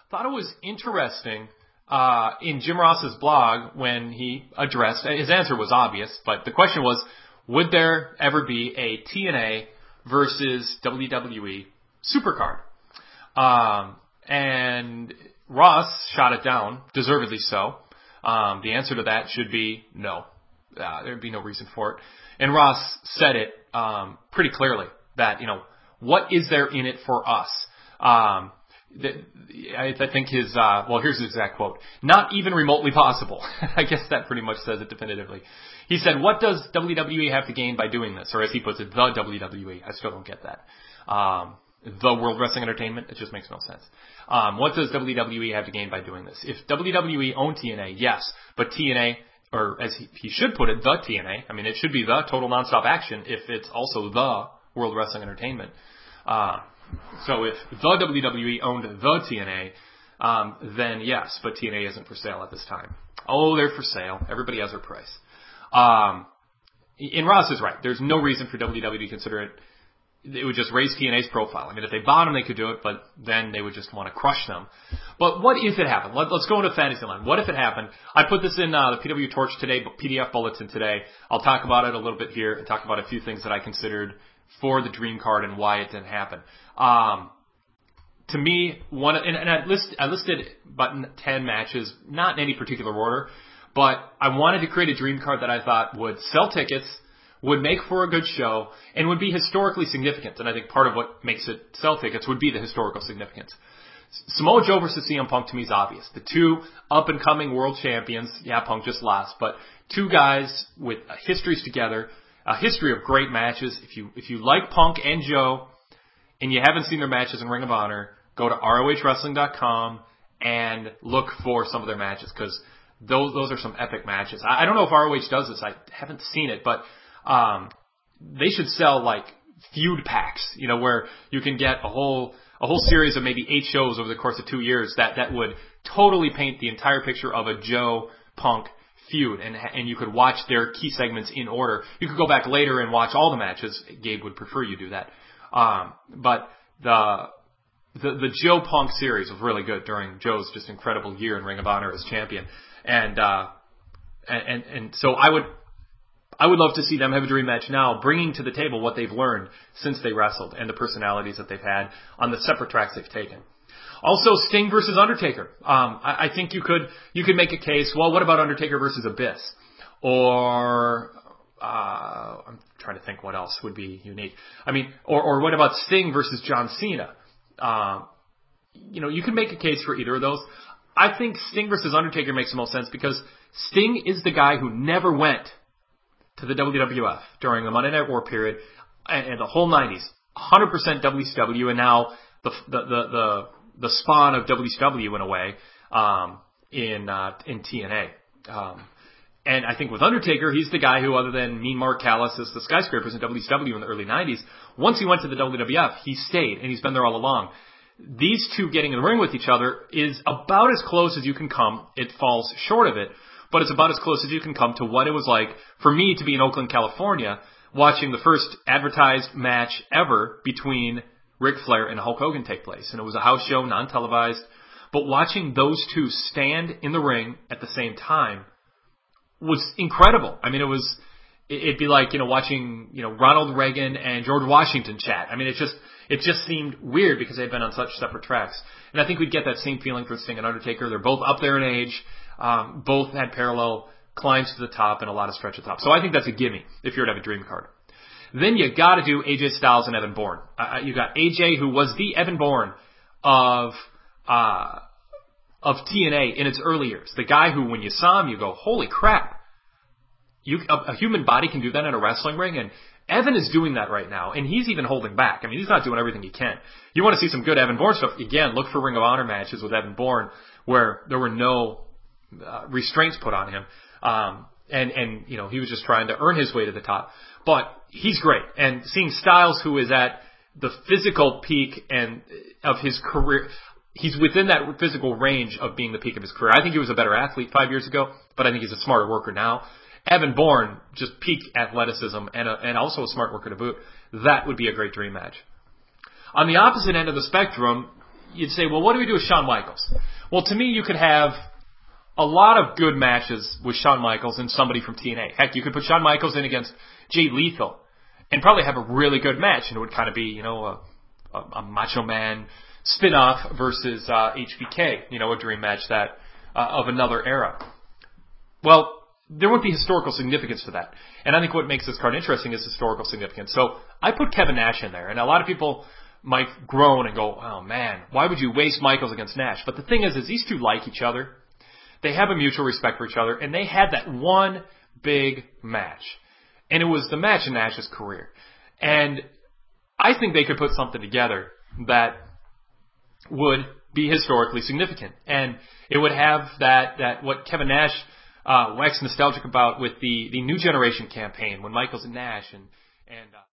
thought it was interesting in Jim Ross's blog when he addressed, his answer was obvious, but the question was, would there ever be a TNA versus WWE Supercard? And Ross shot it down, deservedly so. The answer to that should be no. There'd be no reason for it. And Ross said it pretty clearly that, what is there in it for us? I think his, here's his exact quote. Not even remotely possible. I guess that pretty much says it definitively. He said, what does WWE have to gain by doing this? Or as he puts it, the WWE. I still don't get that. The World Wrestling Entertainment, it just makes no sense. What does WWE have to gain by doing this? If WWE owned TNA, yes, but TNA, or as he should put it, the TNA, I mean, it should be the Total Nonstop Action if it's also the World Wrestling Entertainment. So if the WWE owned the TNA, then yes, but TNA isn't for sale at this time. Oh, they're for sale. Everybody has their price. And Ross is right. There's no reason for WWE to consider it. It would just raise TNA's profile. I mean, if they bought them, they could do it, but then they would just want to crush them. But what if it happened? Let's go into Fantasyland. What if it happened? I put this in the PW Torch today, PDF bulletin today. I'll talk about it a little bit here and talk about a few things that I considered for the dream card and why it didn't happen. To me, I listed about 10 matches, not in any particular order, but I wanted to create a dream card that I thought would sell tickets, would make for a good show, and would be historically significant. And I think part of what makes it sell tickets would be the historical significance. Samoa Joe versus CM Punk to me is obvious. The two up-and-coming world champions. Yeah, Punk just lost, but two guys with histories together, a history of great matches. If you like Punk and Joe, and you haven't seen their matches in Ring of Honor, go to ROHWrestling.com and look for some of their matches, because those are some epic matches. I don't know if ROH does this. I haven't seen it, but they should sell like feud packs, where you can get a whole series of maybe 8 shows over the course of 2 years that would totally paint the entire picture of a Joe Punk feud, and you could watch their key segments in order. You could go back later and watch all the matches. Gabe would prefer you do that. But the Joe Punk series was really good during Joe's just incredible year in Ring of Honor as champion. And so I would love to see them have a dream match now, bringing to the table what they've learned since they wrestled and the personalities that they've had on the separate tracks they've taken. Also, Sting versus Undertaker. I think you could make a case. Well, what about Undertaker versus Abyss? Or I'm trying to think what else would be unique. I mean, or what about Sting versus John Cena? You can make a case for either of those. I think Sting versus Undertaker makes the most sense because Sting is the guy who never went to the WWF during the Monday Night War period and the whole 90s. 100% WCW, and now the spawn of WCW in a way in TNA. And I think with Undertaker, he's the guy who, other than Mean Mark Callis as the Skyscrapers in WCW in the early 90s, once he went to the WWF, he stayed, and he's been there all along. These two getting in the ring with each other is about as close as you can come. It falls short of it, but it's about as close as you can come to what it was like for me to be in Oakland, California, watching the first advertised match ever between Ric Flair and Hulk Hogan take place. And it was a house show, non-televised, but watching those two stand in the ring at the same time was incredible. I mean, it'd be like, watching, Ronald Reagan and George Washington chat. I mean, it just seemed weird because they'd been on such separate tracks. And I think we'd get that same feeling for Sting and Undertaker. They're both up there in age. Both had parallel climbs to the top and a lot of stretch at the top. So I think that's a gimme if you're to have a dream card. Then you got to do AJ Styles and Evan Bourne. You got AJ, who was the Evan Bourne of TNA in its early years. The guy who, when you saw him, you go, holy crap. A human body can do that in a wrestling ring, and Evan is doing that right now, and he's even holding back. I mean, he's not doing everything he can. You want to see some good Evan Bourne stuff? Again, look for Ring of Honor matches with Evan Bourne where there were no restraints put on him. And he was just trying to earn his way to the top. But he's great. And seeing Styles, who is at the physical peak and of his career, he's within that physical range of being the peak of his career. I think he was a better athlete 5 years ago, but I think he's a smarter worker now. Evan Bourne, just peak athleticism and also a smart worker to boot. That would be a great dream match. On the opposite end of the spectrum, you'd say, well, what do we do with Shawn Michaels? Well, to me, you could have a lot of good matches with Shawn Michaels and somebody from TNA. Heck, you could put Shawn Michaels in against Jay Lethal and probably have a really good match, and it would kind of be, a Macho Man spin-off versus HBK, a dream match that of another era. Well, there wouldn't be historical significance to that. And I think what makes this card interesting is historical significance. So I put Kevin Nash in there, and a lot of people might groan and go, oh man, why would you waste Michaels against Nash? But the thing is these two like each other. They have a mutual respect for each other, and they had that one big match. And it was the match in Nash's career. And I think they could put something together that would be historically significant. And it would have that what Kevin Nash waxed nostalgic about with the New Generation campaign when Michaels and Nash and